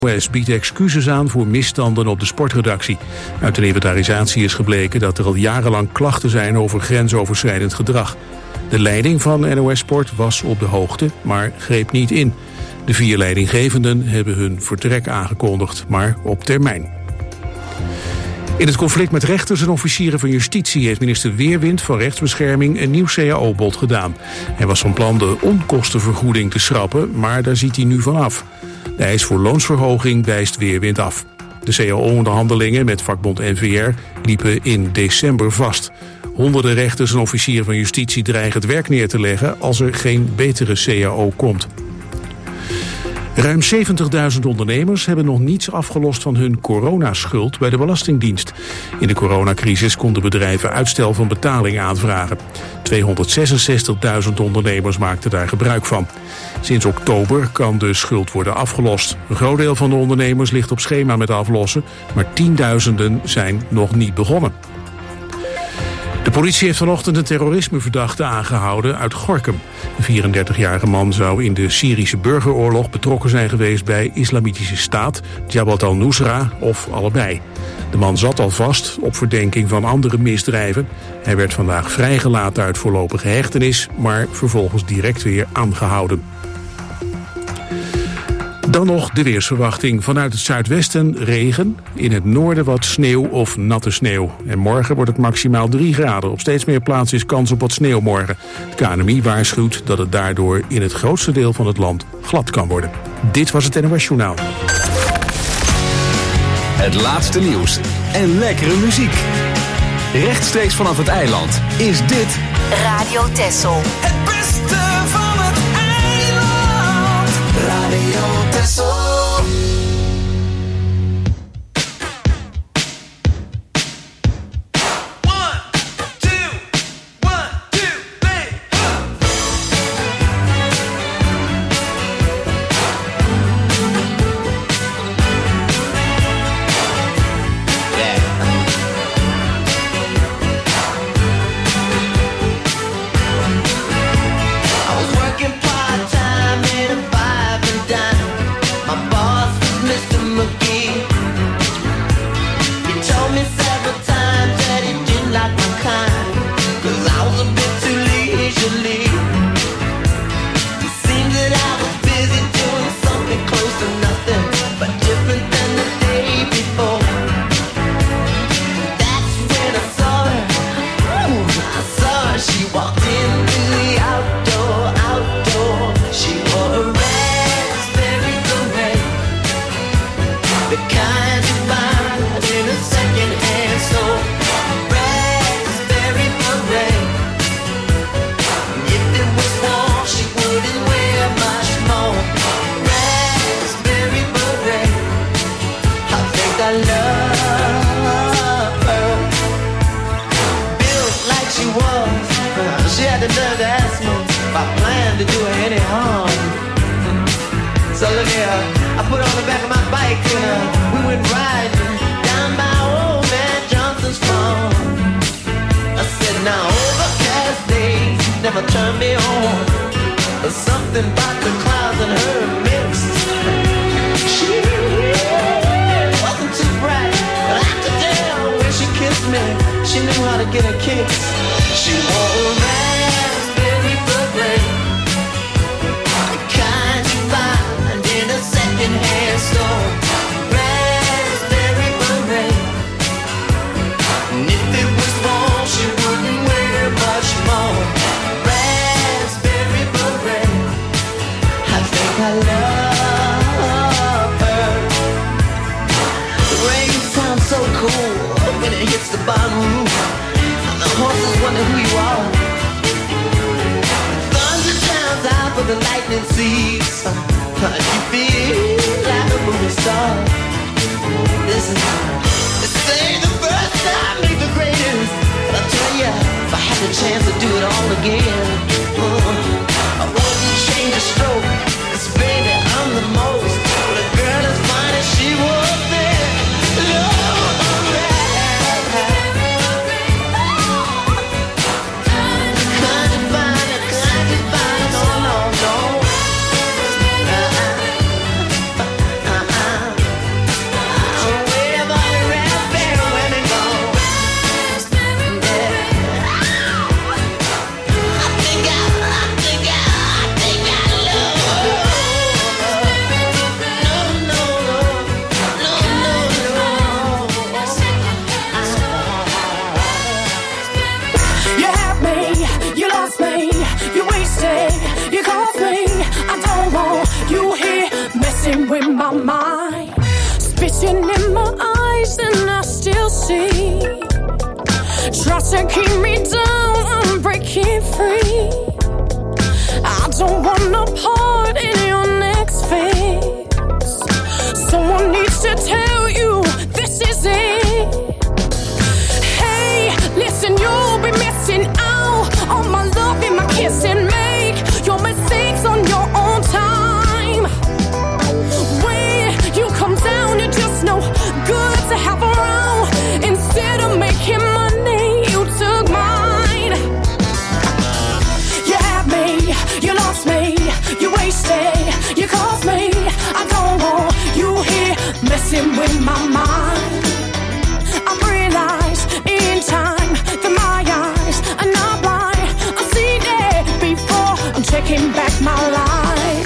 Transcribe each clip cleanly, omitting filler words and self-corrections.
NOS biedt excuses aan voor misstanden op de sportredactie. Uit een inventarisatie is gebleken dat er al jarenlang klachten zijn over grensoverschrijdend gedrag. De leiding van NOS Sport was op de hoogte, maar greep niet in. De 4 leidinggevenden hebben hun vertrek aangekondigd, maar op termijn. In het conflict met rechters en officieren van justitie heeft minister Weerwind van Rechtsbescherming een nieuw CAO-bod gedaan. Hij was van plan de onkostenvergoeding te schrappen, maar daar ziet hij nu van af. De eis voor loonsverhoging wijst Weerwind af. De CAO-onderhandelingen met vakbond NVR liepen in december vast. Honderden rechters en officieren van justitie dreigen het werk neer te leggen als er geen betere CAO komt. Ruim 70.000 ondernemers hebben nog niets afgelost van hun coronaschuld bij de Belastingdienst. In de coronacrisis konden bedrijven uitstel van betaling aanvragen. 266.000 ondernemers maakten daar gebruik van. Sinds oktober kan de schuld worden afgelost. Een groot deel van de ondernemers ligt op schema met aflossen, maar tienduizenden zijn nog niet begonnen. De politie heeft vanochtend een terrorismeverdachte aangehouden uit Gorinchem. De 34-jarige man zou in de Syrische burgeroorlog betrokken zijn geweest bij Islamitische Staat, Jabhat al-Nusra of allebei. De man zat al vast op verdenking van andere misdrijven. Hij werd vandaag vrijgelaten uit voorlopige hechtenis, maar vervolgens direct weer aangehouden. Dan nog de weersverwachting. Vanuit het zuidwesten regen, in het noorden wat sneeuw of natte sneeuw. En morgen wordt het maximaal 3 graden. Op steeds meer plaatsen is kans op wat sneeuw morgen. Het KNMI waarschuwt dat het daardoor in het grootste deel van het land glad kan worden. Dit was het NOS Journaal. Het laatste nieuws en lekkere muziek. Rechtstreeks vanaf het eiland is dit Radio Texel. Het beste van het eiland. Radio Texel. my mind. Spitting in my eyes and I still see. Try to keep me down, I'm breaking free. I don't want no part in your next phase. Someone needs to tell you this is it. Hey, listen, you'll be missing out on my love and my kissing. Make your mistakes on your own time. When you come down, you're just no good to have around. Instead of making money, you took mine. You had me, you lost me, you wasted, you caused me. I don't want you here messing with my mind. I realize in time that my eyes are not blind. I've seen it before, I'm taking back my life.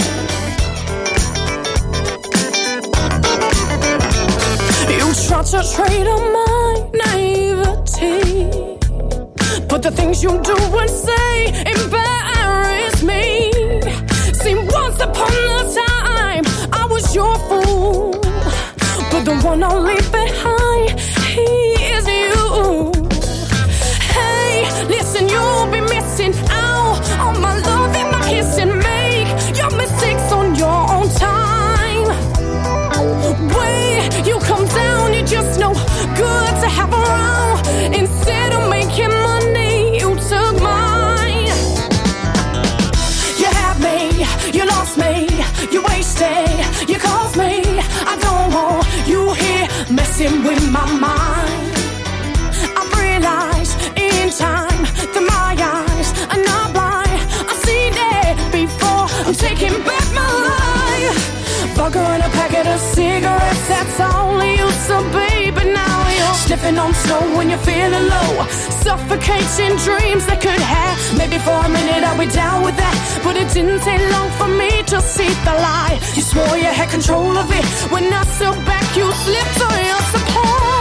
You tried to trade on my naivety, but the things you do and say embarrass me. See, once upon a time I was your fool, but the one I'll leave behind, he is you. Hey, listen, you'll be missing out on my love and my kissing. Make your mistakes on your own time. When you come down, you're just no good to have around. Instead of making money, you took mine. You had me, you lost me, you wasted, you caused me. I don't want you here messing with my mind. I've realized in time that my eyes are not blind. I've seen it before, I'm taking back my life. Vodka and a packet of cigarettes, that's all I used to be. But now you're sniffing on snow when you're feeling low, suffocating dreams that could have. Maybe for a minute I'll be down with that, but it didn't take long for me to see the lie. You swore you had control of it. When I stood back, you slipped on your supply.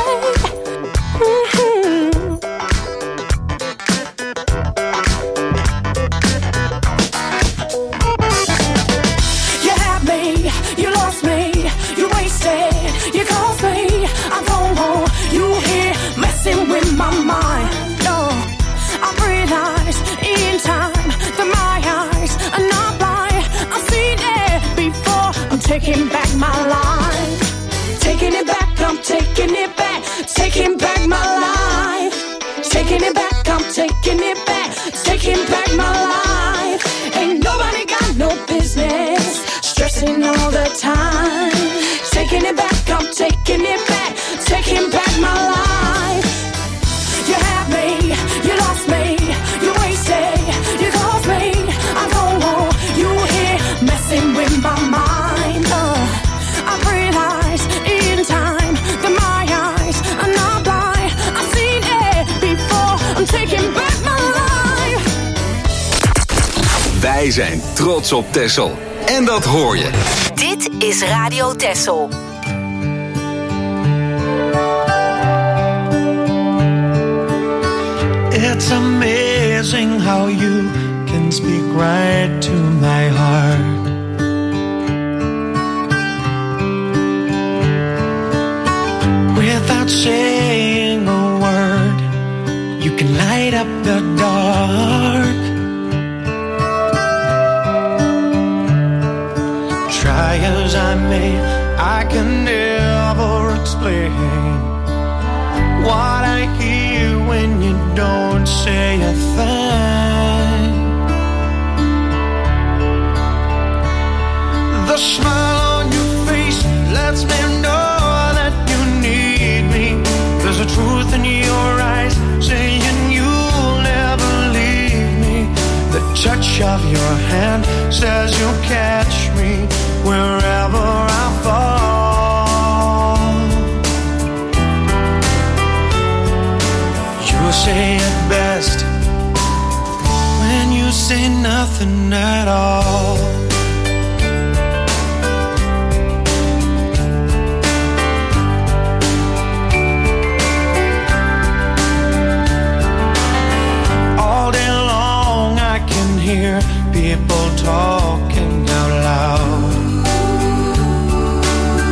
You had me, you lost me, you wasted, you caused me. I don't want you here messing with my mind. No, I realized in time that my eyes are not blind. I've seen it before, I'm taking back my life. Taking it back, I'm taking it back. Taking back my life. Taking it back, I'm taking it back. Taking back my life. Ain't nobody got no business stressing all the time. Taking it back, I'm taking it back. Taking back my life. You had me, you lost me, you wasted, you caused me. I don't want you here messing with my mind. I've realized in time that my eyes are not blind. I've seen it before, I'm taking back my life. Wij zijn trots op Texel. En dat hoor je. Dit is Radio Texel. It's amazing how you can speak right to my heart. Without saying a word, you can light up the dark. Try as I may, I can never explain what I hear when you don't say a thing. The smile on your face lets me know that you need me. There's a truth in your eyes saying you'll never leave me. The touch of your hand says you'll catch me wherever I fall. You say it best when you say nothing at all. All day long I can hear people talking out loud.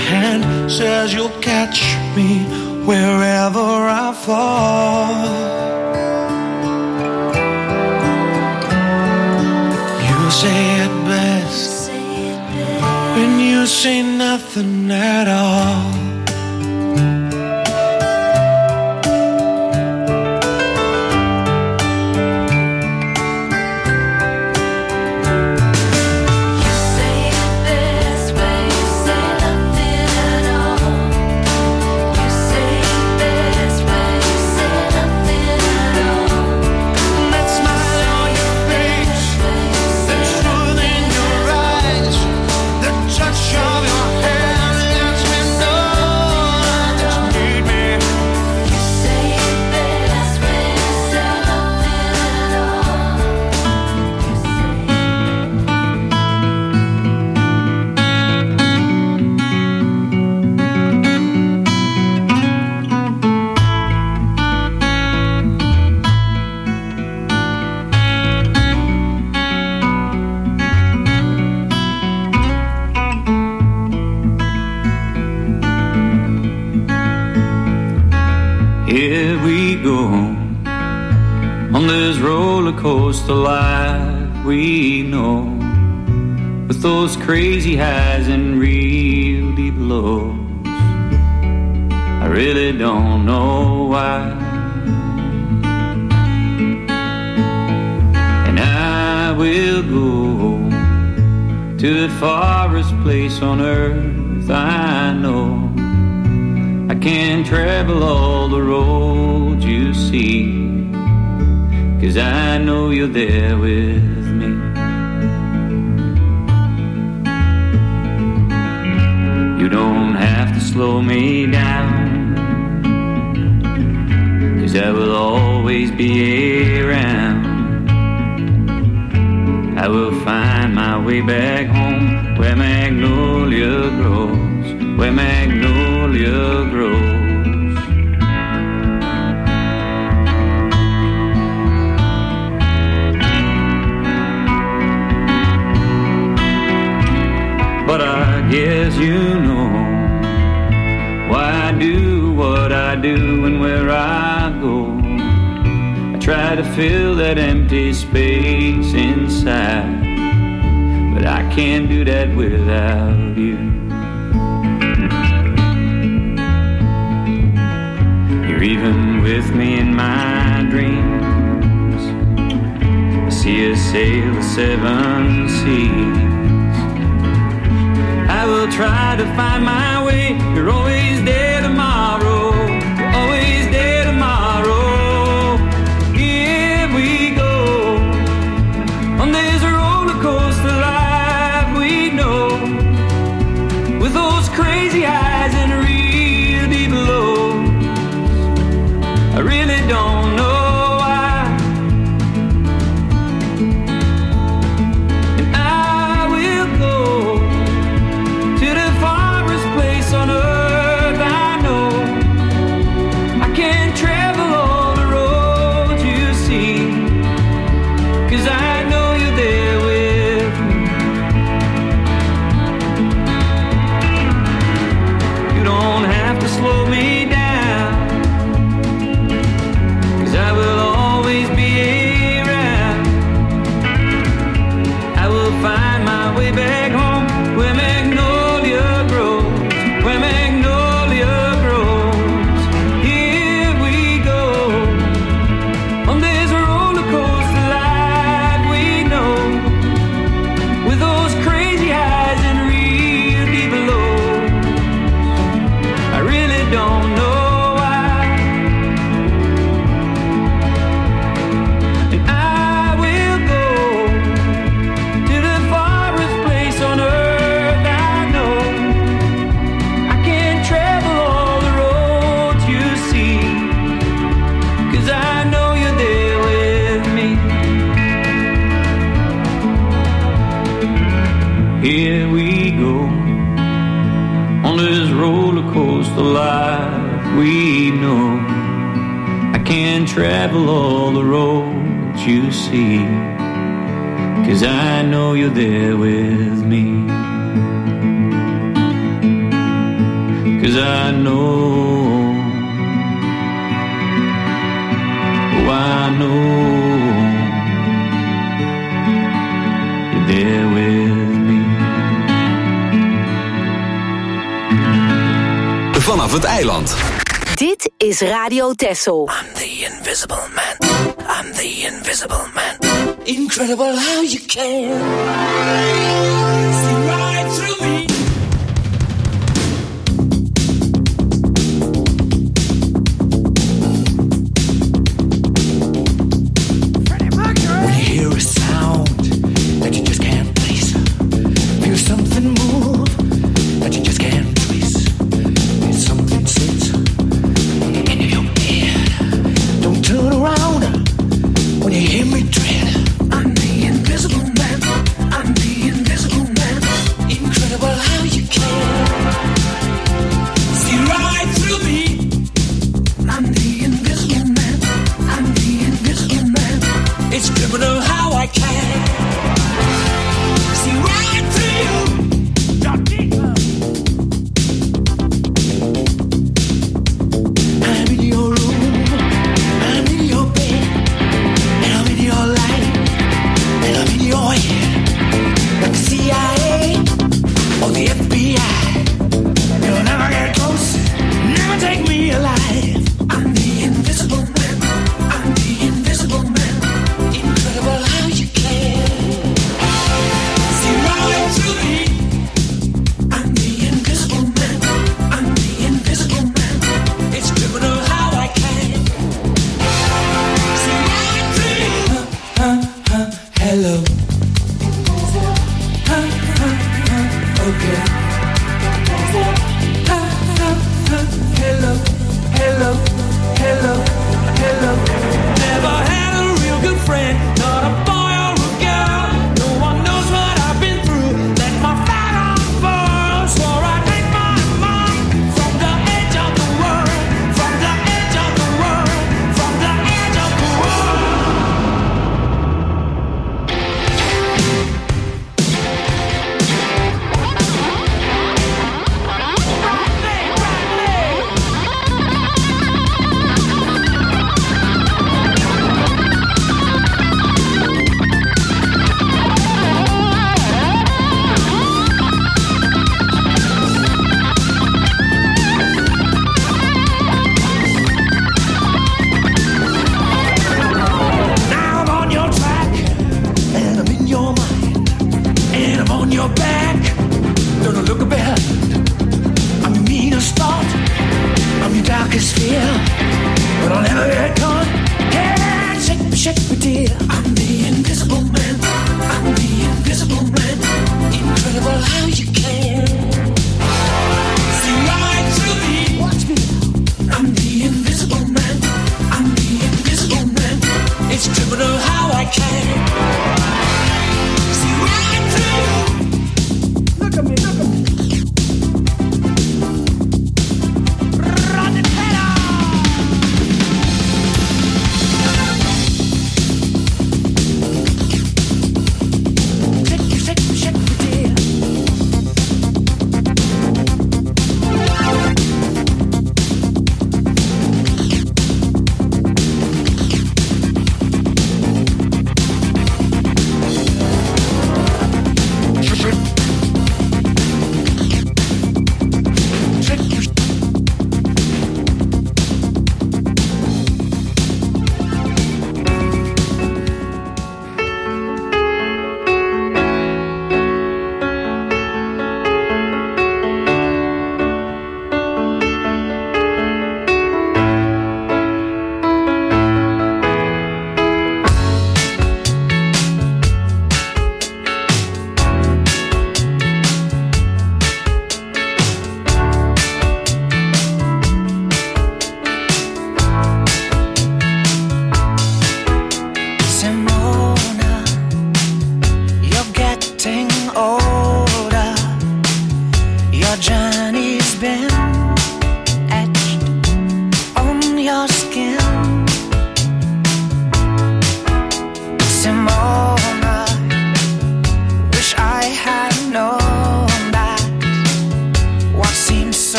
hand says you'll catch me wherever I fall. You say it best when you say nothing at all. Coaster life we know, with those crazy highs and real deep lows. I really don't know why, and I will go to the farthest place on earth. I know I can't travel all the roads you see, 'cause I know you're there with me. You don't have to slow me down, 'cause I will always be around. I will find my way back home, where magnolia grows, where magnolia grows. But I guess you know why I do what I do and where I go. I try to fill that empty space inside, but I can't do that without you. You're even with me in my dreams. I see us sail the 7 seas. I will try to find my way. You're always there tomorrow. You're always there tomorrow. Here we go on this roller coaster life we know, with those crazy highs and real deep lows. I really don't know why, and I will go to the farthest place on earth. I know I can't travel all the roads you see, 'cause I know you're there with me. You don't have to slow me down, 'cause I will always be around. I will find my way back home, where magnolia grows, where magnolia grows. Here we go on this roller coaster life we know, with those crazy highs and real deep lows. I really don't know why, and I will go to the farthest place on earth. I know I can't travel all the roads you see, 'cause I know you're there with me. Here we go on this roller coaster life we know. I can't travel all the roads you see, 'cause I know you're there with me. 'cause I know, oh, I know you're there with me. Vanaf het eiland. Dit is Radio Texel. I'm the invisible man. I'm the invisible man. Incredible how you can see right through me. When you hear a sound that you just can't place, feel something move that you just can't trace, feel something sit in your head. Don't turn around when you hear me tread. I'm the invisible man. I'm the invisible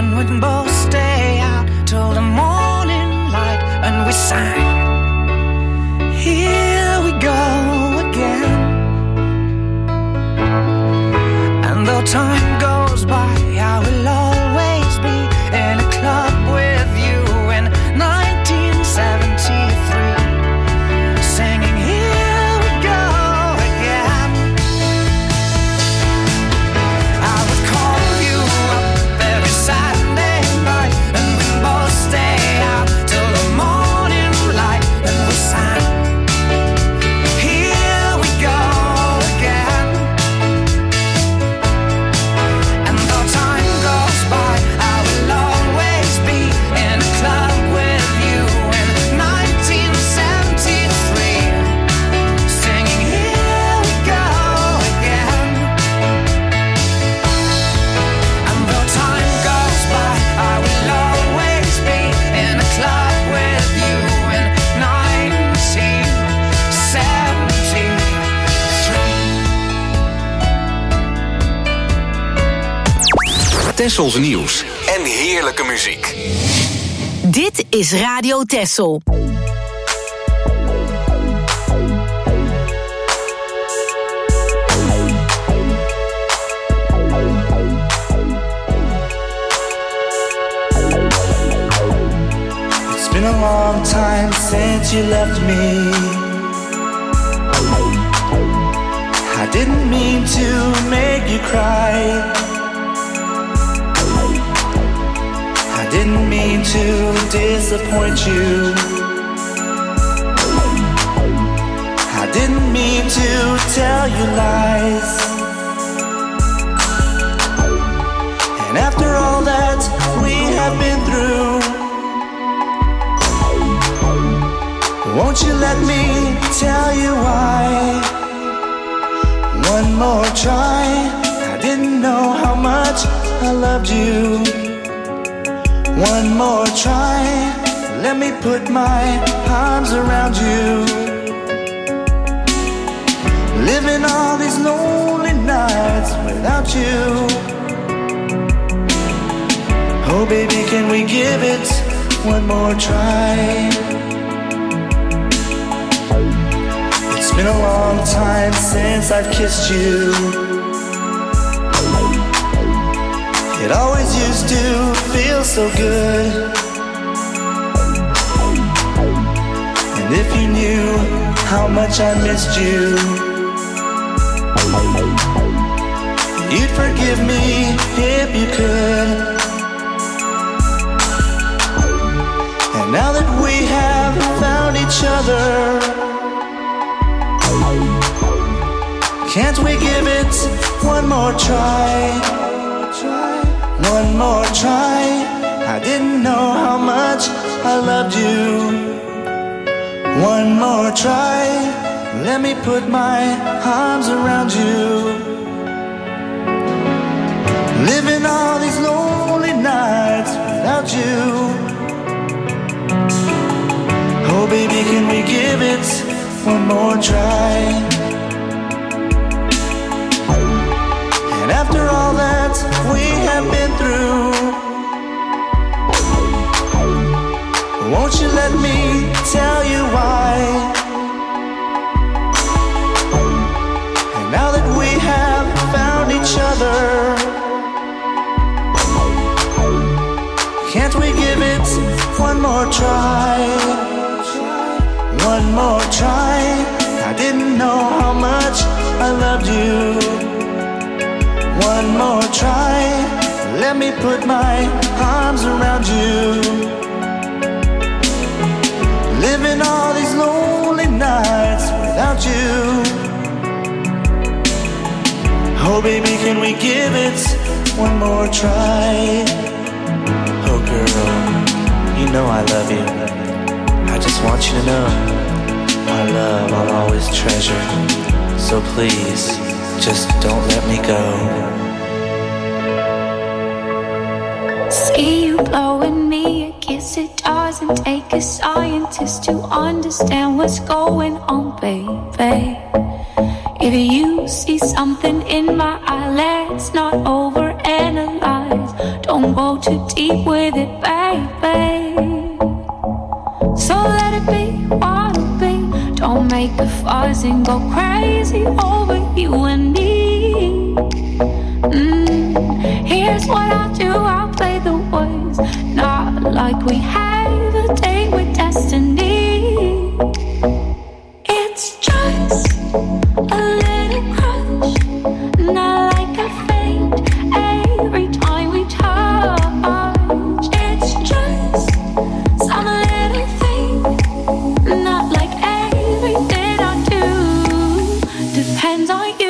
and we'd both stay out till the morning light, and we sang, here we go again. And though time goes by, I will always be in a club with you in 1973, singing here we go again. I would call you up every Saturday night, and we'd both stay out till the morning light, and we sang, here we go again. And though time goes by, I will always be in a club with you in 1973, singing here we go again. And though time goes by, I will always be in a club with you in 1973. Tessels nieuws en heerlijke muziek. Dit is Radio Tessel. It's been a long time since you left me. I didn't mean to make you cry. I didn't mean to disappoint you. I didn't mean to tell you lies. And after all that we have been through, won't you let me tell you why? One more try. I didn't know how much I loved you. One more try. Let me put my arms around you. Living all these lonely nights without you. Oh baby, can we give it one more try? It's been a long time since I've kissed you. It always used to feel so good. And if you knew how much I missed you, you'd forgive me if you could. And now that we have found each other, can't we give it one more try? One more try. I didn't know how much I loved you. One more try. Let me put my arms around you. Living all these lonely nights without you. Oh baby, can we give it one more try? And after all that we have been through, won't you let me tell you why? And now that we have found each other, can't we give it one more try? One more try. I didn't know how much I loved you. One more try. Let me put my arms around you. Living all these lonely nights without you. Oh baby, can we give it one more try? Oh girl, you know I love you. I just want you to know my love I'll always treasure. So please, just don't let me go. See you blowing me a kiss. It doesn't take a scientist to understand what's going on, baby. If you see something in my eye, let's not overanalyze. Don't Don't go too deep with it, baby. So let it be what it be. Don't make a fuss and go crazy over you and me. Here's what I'll do, I'll play the words, not like we have a date with destiny. It's just a little crush, not like a faint every time we touch. It's just some little thing, not like everything I do depends on you.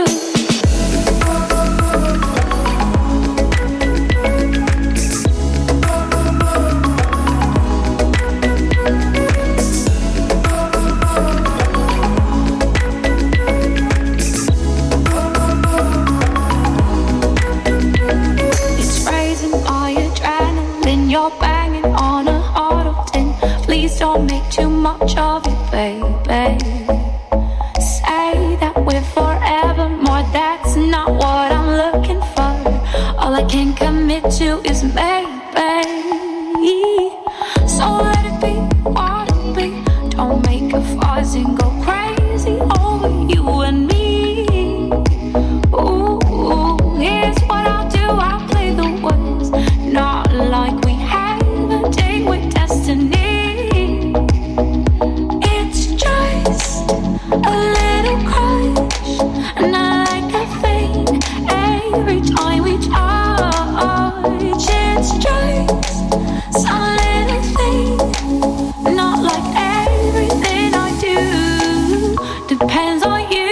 Don't make too much of it, baby. Say that we're forevermore, that's not what I'm looking for. All I can commit to is maybe. So let it be what it be. Don't make a fuss and go crazy over you and me. Ooh, here's what I'll do, I'll play the words, not like we have a date with destiny. A little crush, not like a faint every time we touch. It's just some little thing, not like everything I do depends on you.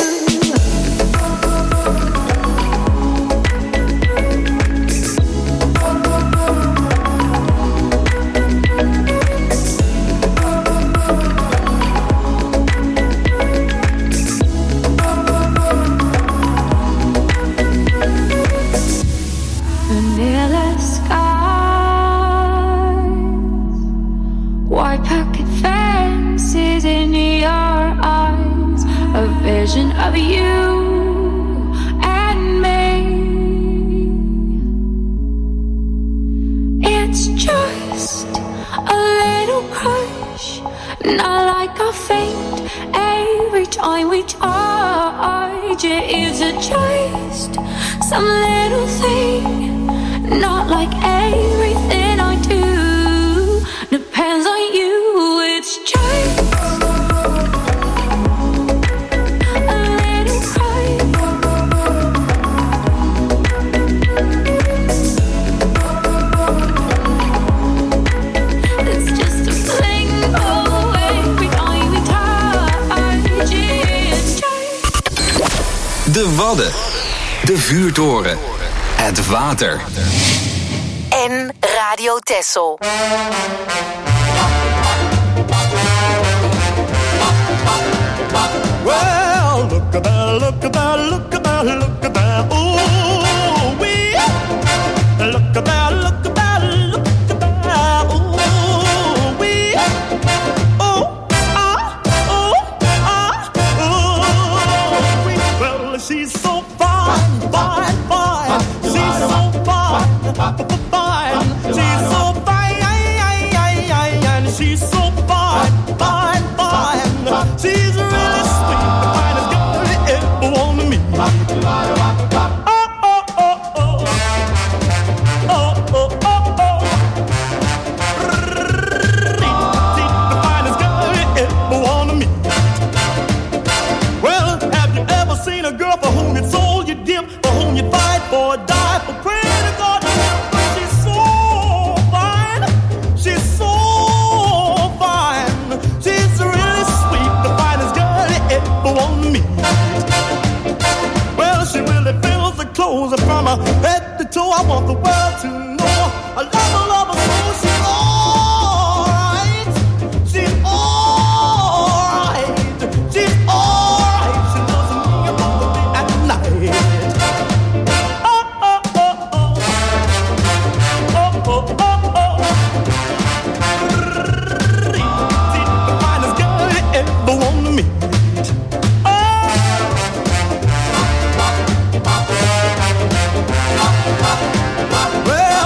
Of you and me. It's just a little crush, not like a faint every time we touch. It's just some little thing, not like everything I do depends on you. It's just de Wadden, de Vuurtoren, het water. En Radio Texel. Well, look at that, look at that, look at that, look at that. Ooh, we look at that, look at that, look at that. Ooh, we well, she's so fine, fine, fine. She's so fine, fine. She's so fine, and she's so fine, fine, fine. She's really sweet, the finest girl you ever want to meet. Oh, oh, oh, oh. Oh, oh, oh, oh. The finest girl you ever want to meet. Well, have you ever seen a girl for whom you'd sold your dim, for whom you'd fight for, die for, pray to God? She's so fine, she's so fine. She's really sweet, the finest girl you ever want to meet. Well, she really fills the clothes from her head to toe. I want the world to know I love her so. She's alright, she's alright, she's alright. She loves me above the day and night. Oh, oh, oh, oh. Oh, oh, oh, oh. The finest girl you ever want to meet. Well,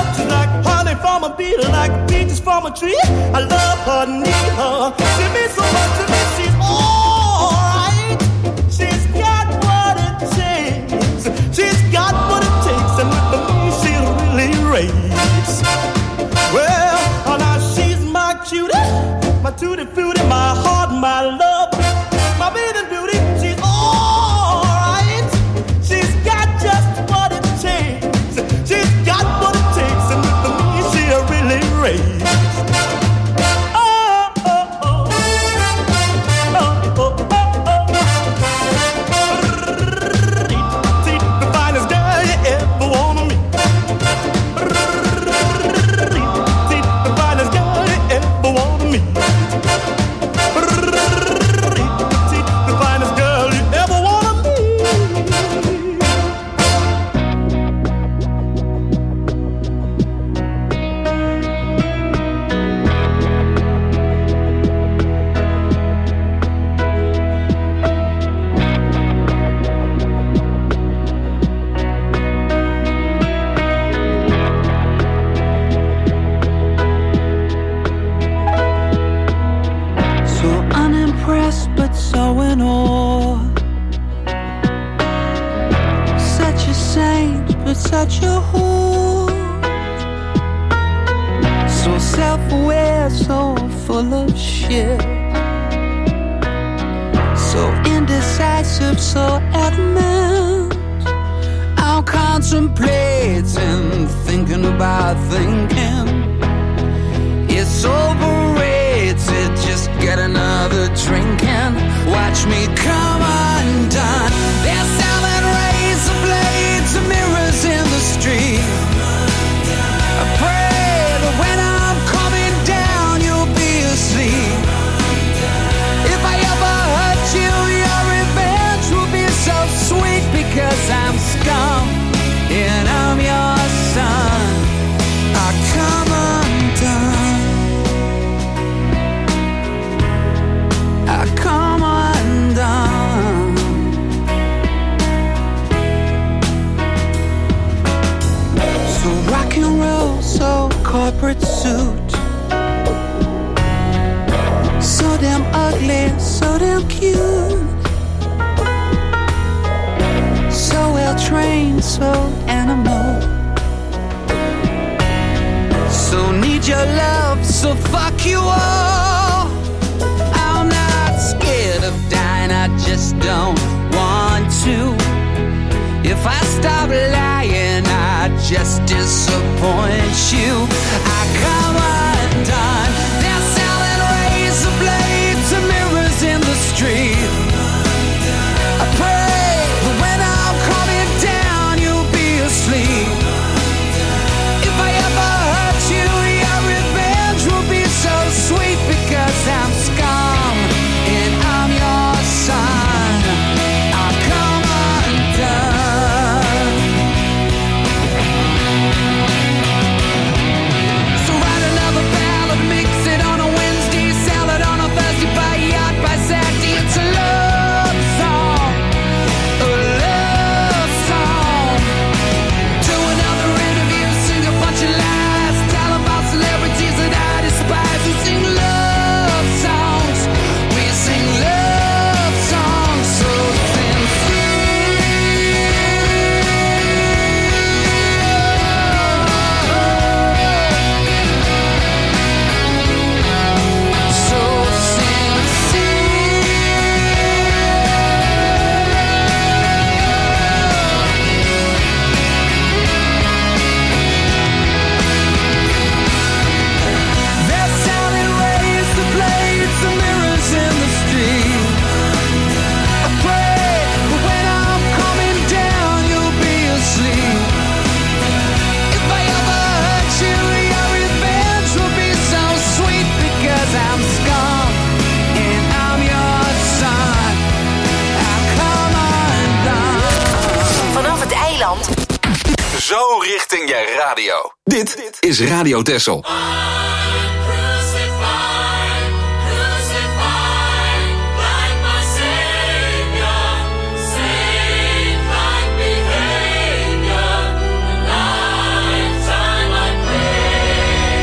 mama be like peaches from a tree. I love her, need her. She means so much to me. She's alright. She's got what it takes. She's got what it takes, and with me she really raised. Well, now she's my cutie, my tutti frutti, my heart, my love, my bathing beauty. She's alright. She's got just what it takes. She's got what it takes, and with me she really raised. Such a whore, so self-aware, so full of shit, so indecisive, so adamant. I'm contemplating, thinking about thinking. It's overrated, just get another drink and watch me come undone. They're selling razor blades and mirrors in the street. I pray that when I'm coming down, you'll be asleep. If I ever hurt you, your revenge will be so sweet, because I'm scum and I'm your son. I come undone. I come undone. So rock and roll, so corporate suit, so damn ugly, so damn cute, so well trained, so animal, so need your love, so fuck you all. I'm not scared of dying, I just don't want to. If I stop lying, I just disappoint you. I come undone. They're selling razor blades and mirrors in the street. I pray that when I'm coming down, you'll be asleep. If I ever hurt you, your revenge will be so sweet, because I'm scum and I'm your son. I come undone. So write another ballad, mix it on a Wednesday, sell it on a Thursday, buy a yacht by Saturday. It's a love song, a love song. Do another interview, sing a bunch of lies, tell about celebrities that I despise. We sing love songs, we sing love songs, so sincere, so sincere. They're selling razor blades and mirrors in the street. I pray that when I'm coming down, you'll be asleep. If I ever hurt you, your revenge will be so sweet, because I'm scum and I'm your son. I come undone. Vanaf het eiland. Zo richting je radio. Dit is Radio Texel. Behavior, a lifetime I pray.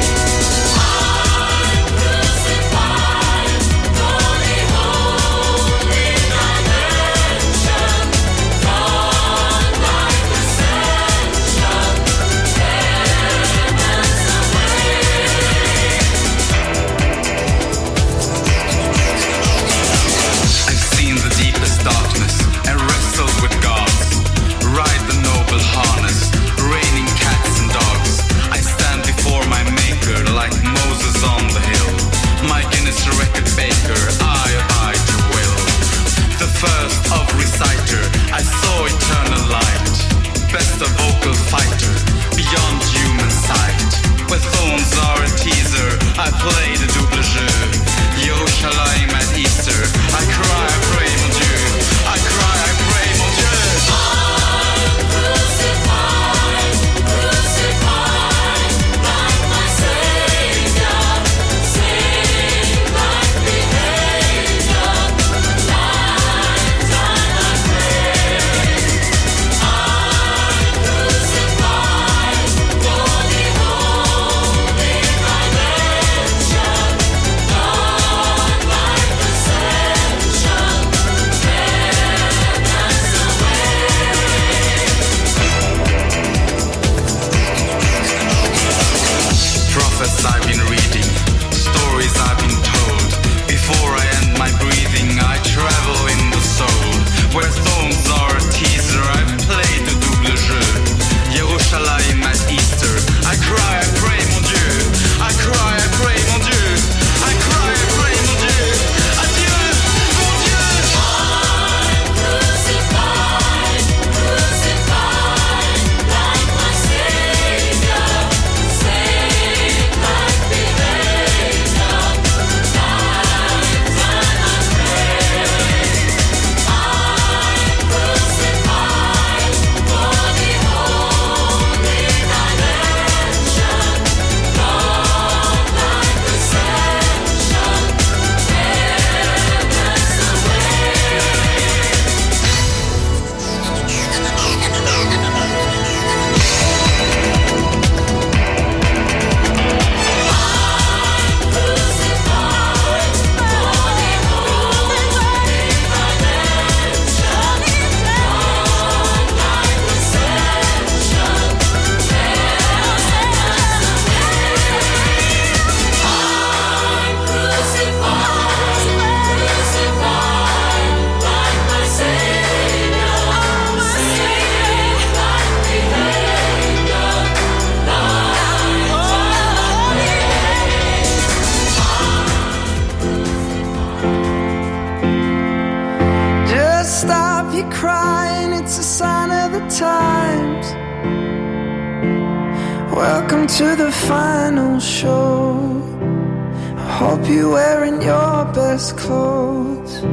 Welcome to the final show. I hope you're wearing your best clothes.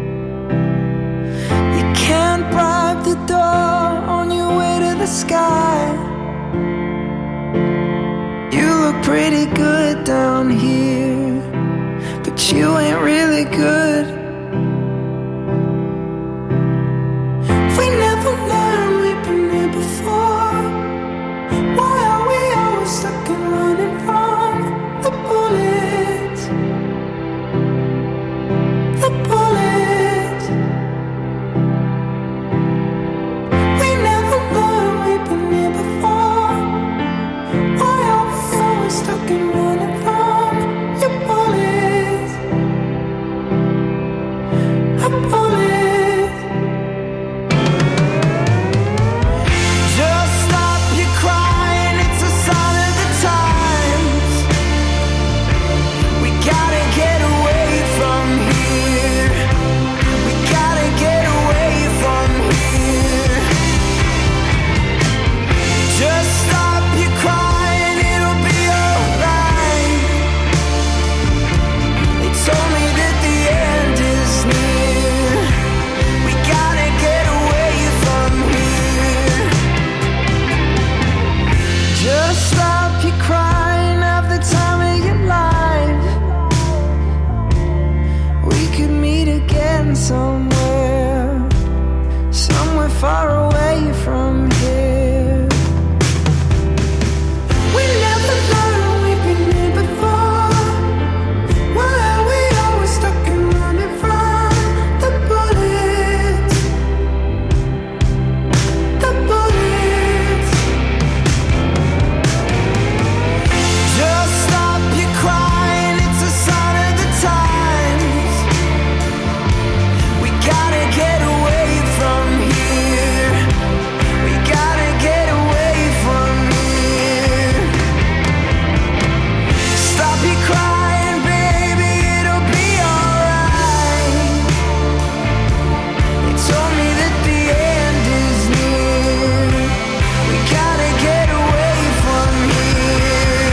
You can't bribe the door on your way to the sky. You look pretty good down here, but you ain't really good. We never learned we've been here before. Why are we always stuck and running from the bullets? The bullets. We never learned we've been here before. Why are we always stuck and running from your bullets? The bullets. Just stop your crying, it's a sign of the times. We gotta get away from here. We gotta get away from here. Just stop your crying, it'll be alright. They told me that the end is near. We gotta get away from here. Just stop your crying, have the time of your life. We could meet again somewhere, somewhere far away from here. We never learned we've been here before. Why are we always stuck and running from the bullets? The bullets. Just stop your crying, it's a sign of the times. We gotta get away from here. We gotta get away from here. Stop your crying, baby, it'll be alright. They told me that the end is near. We gotta get away from here.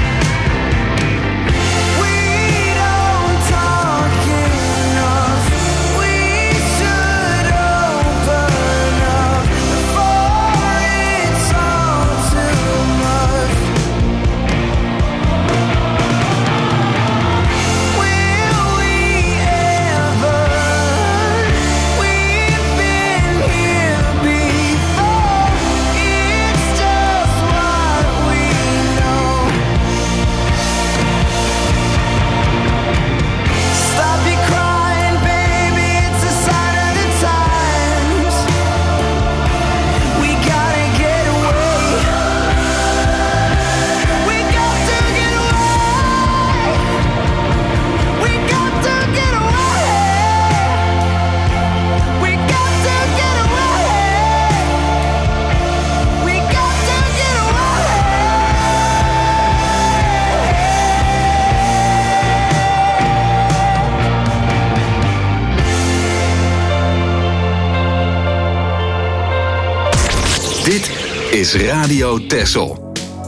We don't talk enough. We should open up before it's all too much. Will we ever? We've been here before. It's just what we know. Stop your crying, baby, it's a sign of the times. We gotta get away. We got to get away. We got to get away. We got to get away. We got to get away. Dit is Radio Texel.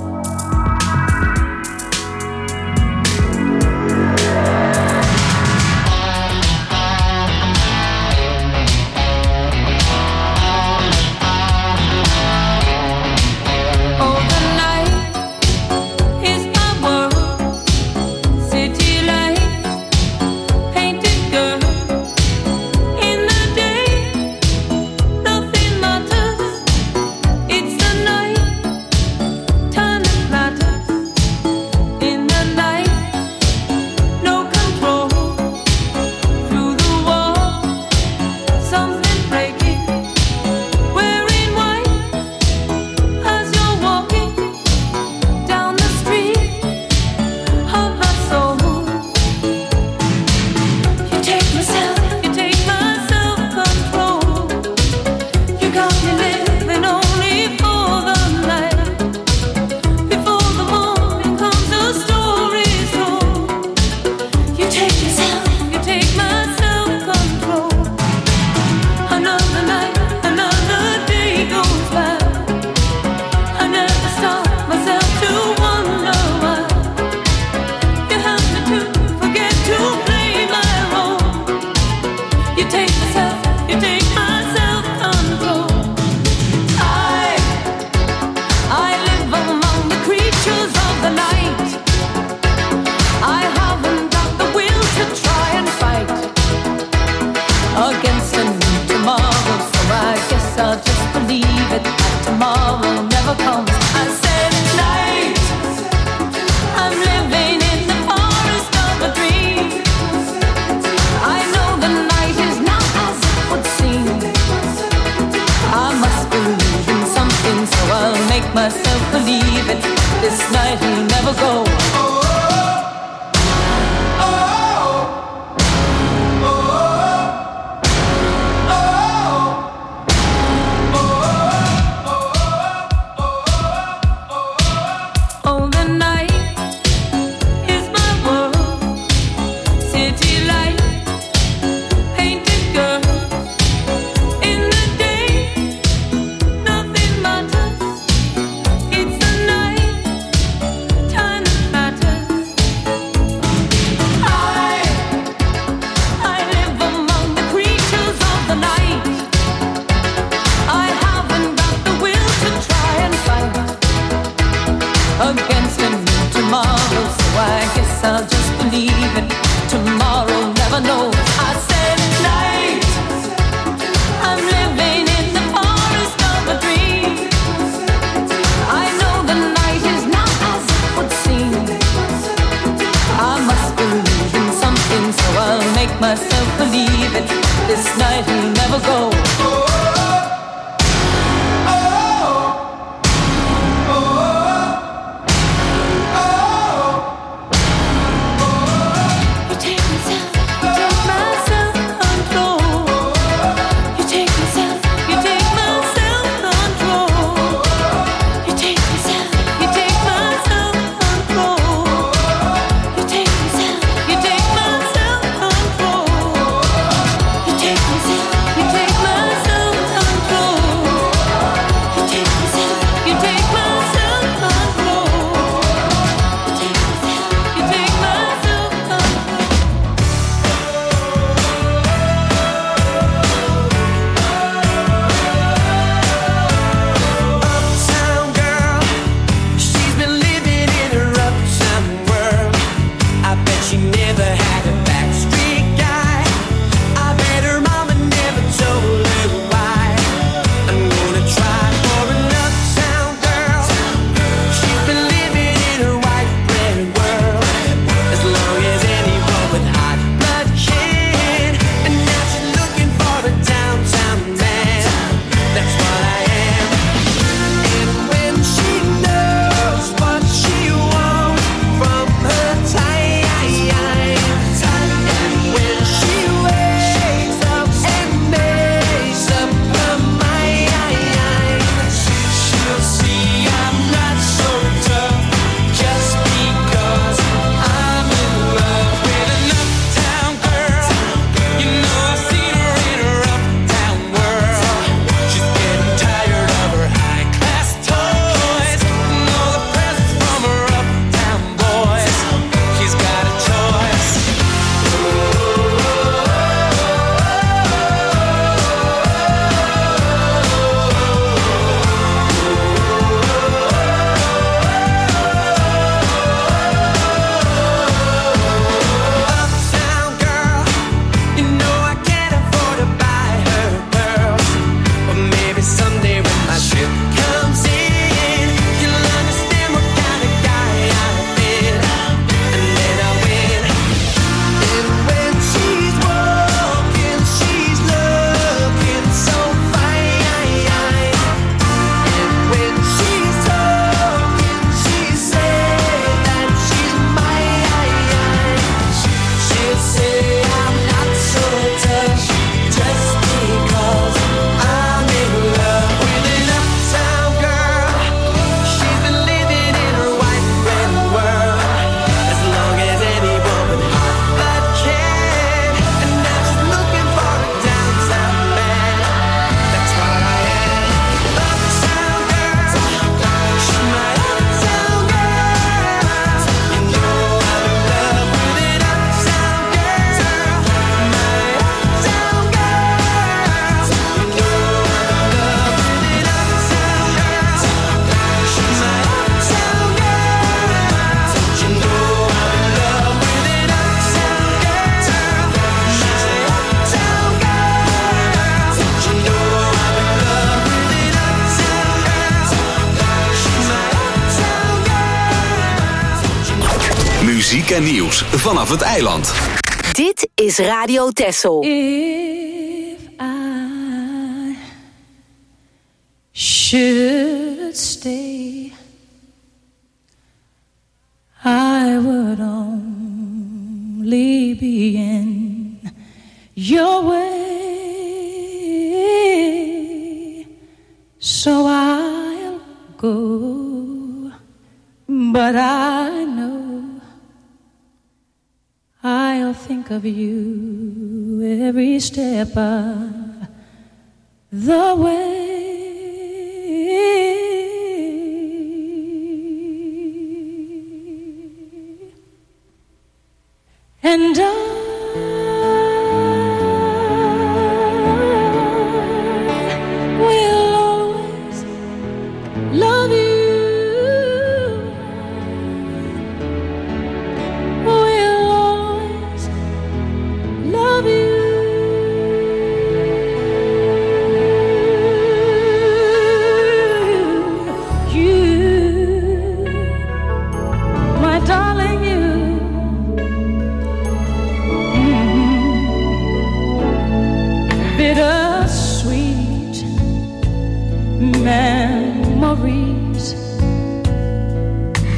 Overnight is my world, city lights, painted girl. In the day, nothing matters. It's the night can't spend tomorrow, so I guess I'll just believe it. Tomorrow never knows. I said night. I'm living in the forest of a dream. I know the night is not as it would seem. I must believe in something, so I'll make myself believe it. This night will never go. Muziek en nieuws vanaf het eiland. Dit is Radio Texel. If I should stay, I would only be in your way. So I'll go, but I know I'll think of you every step of the way. And I will always love you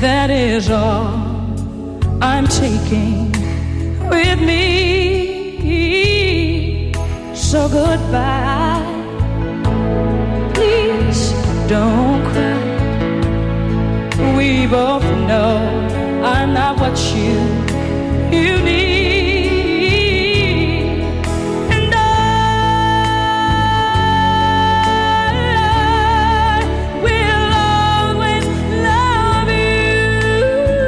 that is all I'm taking with me. So goodbye, please don't cry. We both know I'm not what you need. And I will always love you.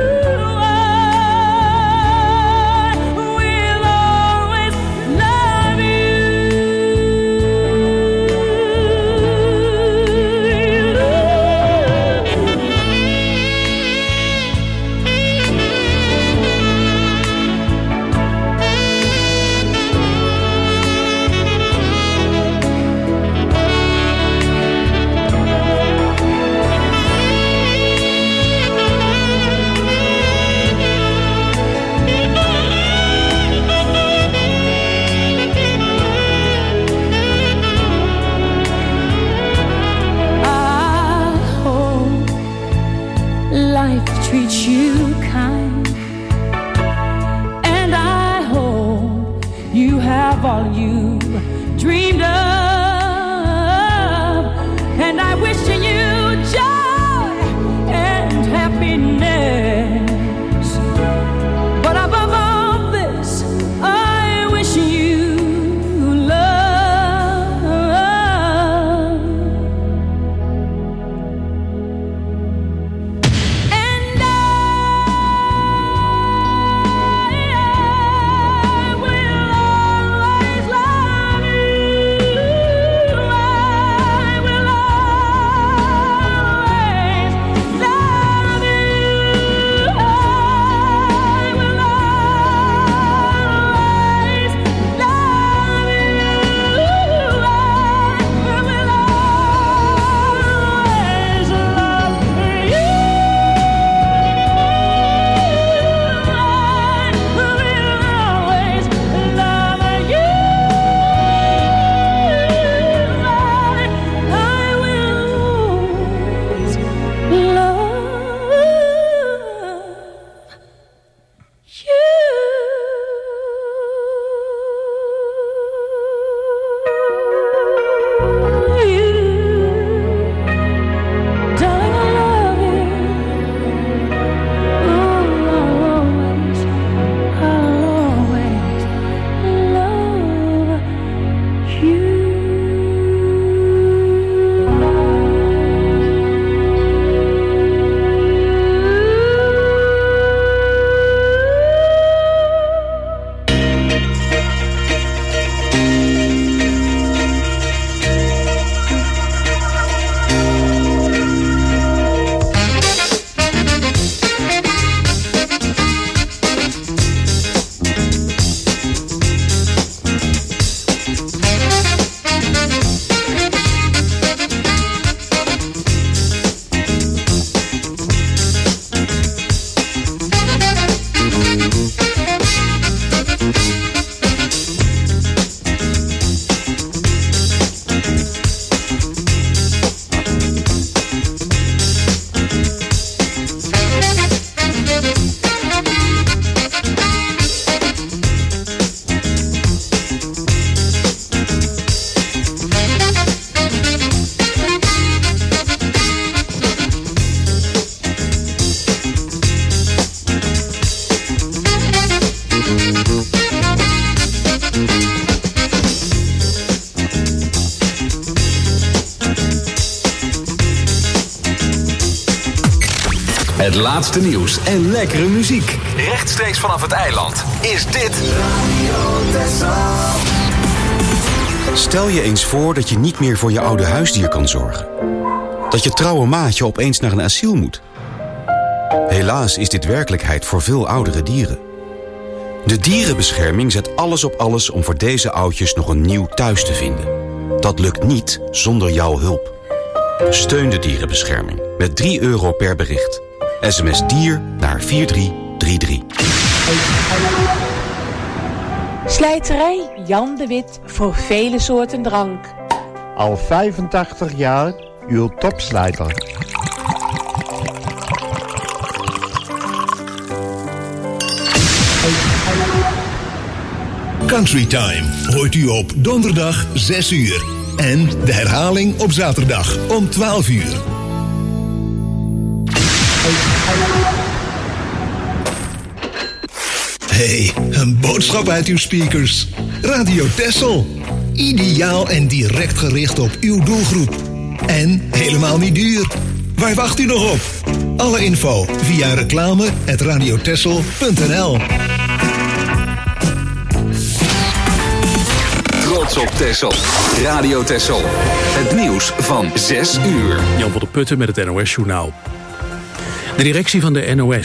I will always love treat you kind, and I hope you have all you dreamed of, and I wish you joy and happiness, but above all this I wish you love. Het laatste nieuws en lekkere muziek. Rechtstreeks vanaf het eiland is dit Radio Texel. Stel je eens voor dat je niet meer voor je oude huisdier kan zorgen. Dat je trouwe maatje opeens naar een asiel moet. Helaas is dit werkelijkheid voor veel oudere dieren. De dierenbescherming zet alles op alles om voor deze oudjes nog een nieuw thuis te vinden. Dat lukt niet zonder jouw hulp. Steun de dierenbescherming met €3 per bericht. SMS dier naar 4333. Slijterij Jan de Wit voor vele soorten drank. Al 85 jaar uw topslijter. Country Time hoort u op donderdag 6 uur. En de herhaling op zaterdag om 12 uur. Hey, een boodschap uit uw speakers. Radio Texel. Ideaal en direct gericht op uw doelgroep. En helemaal niet duur. Waar wacht u nog op? Alle info via reclame@radiotexel.nl. Trots op Texel. Radio Texel. Het nieuws van 6 uur. Jan van der Putten met het NOS-journaal. De directie van de NOS